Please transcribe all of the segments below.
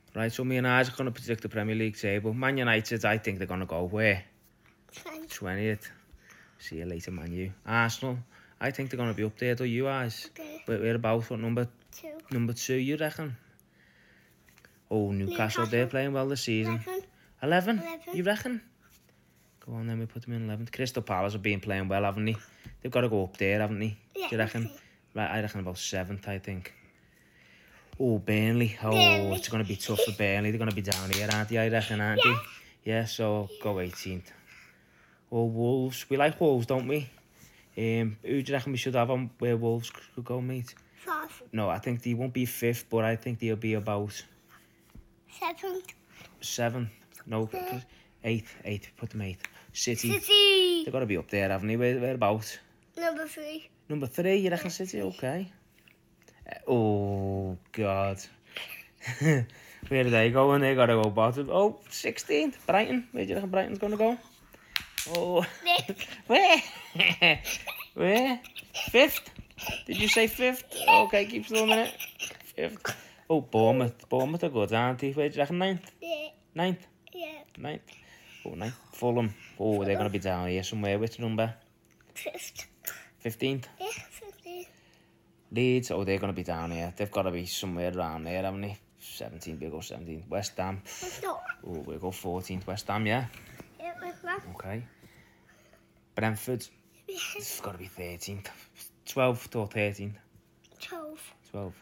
Right, so me and Isaac are going to predict the Premier League table. Man United, I think they're going to go where? 20th. See you later, Man U. Arsenal, I think they're going to be up there, do you guys? Okay. But we're about, what, number 2, you reckon? Oh, Newcastle, they're playing well this season. 11? You reckon? Go on then, we put them in 11th. Crystal Palace have been playing well, haven't they? They've got to go up there, haven't they? Yeah, Do you reckon? Right, I reckon about 7th, I think. Oh, Burnley. Oh, Burnley. it's going to be tough for Burnley. They're going to be down here, aren't they? I reckon, aren't they? Yeah, so go 18th. Oh, Wolves. We like Wolves, don't we? Who do you reckon we should have on where Wolves could go, mate? 4th. No, I think they won't be 5th, but I think they'll be about 7th. 7th. No, 8th. Put them 8th. City. City. They've got to be up there, haven't they? Where about? Number 3. Number 3, you reckon City? Okay. Oh, God. Where do they go? And they got to go bottom. Oh, 16th. Brighton. Where do you reckon Brighton's going to go? Oh. Where? Where? 5th? Did you say 5th? Okay, keep still a minute. 5th. Oh, Bournemouth. Bournemouth are good, aren't they? Where do you reckon 9th? Yeah. 9th? Yeah. 9th. Oh, 9th. Fulham. Oh, they're going to be down here somewhere. Which number? 5th. 15th? Yeah, 15th. Leeds. Oh, they're going to be down here. They've got to be somewhere around there, haven't they? 17th. We'll go 17th. West Ham. No. Oh, we'll go 14th. West Ham, yeah? Yeah, with that. Okay. Brentford. It's got to be 13th. 12th or 13th? 12. 12.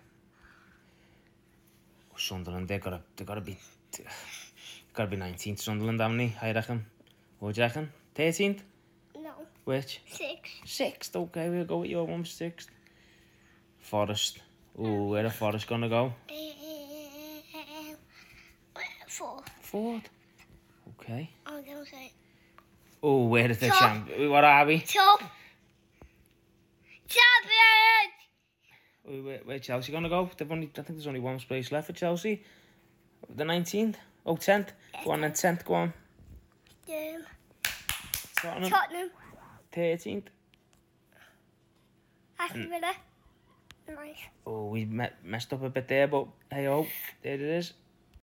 Sunderland, they've got to be 19th. Sunderland, haven't they? I reckon. What do you reckon? 13th? No. Which? 6. 6th. Okay, we'll go with your one 6th. Forest. Oh, where are Forest gonna go? 4. 4th. Okay. I'm going to say Oh, where is the Top. champ? What are we? top. Champions! Oh, where Chelsea gonna go? I think there's only one space left for Chelsea. The 19th? Oh, 10th. Go on then, 10th, go on. Tottenham. 13th. Aston Villa. Nice. Oh, we messed up a bit there, but hey, oh, there it is.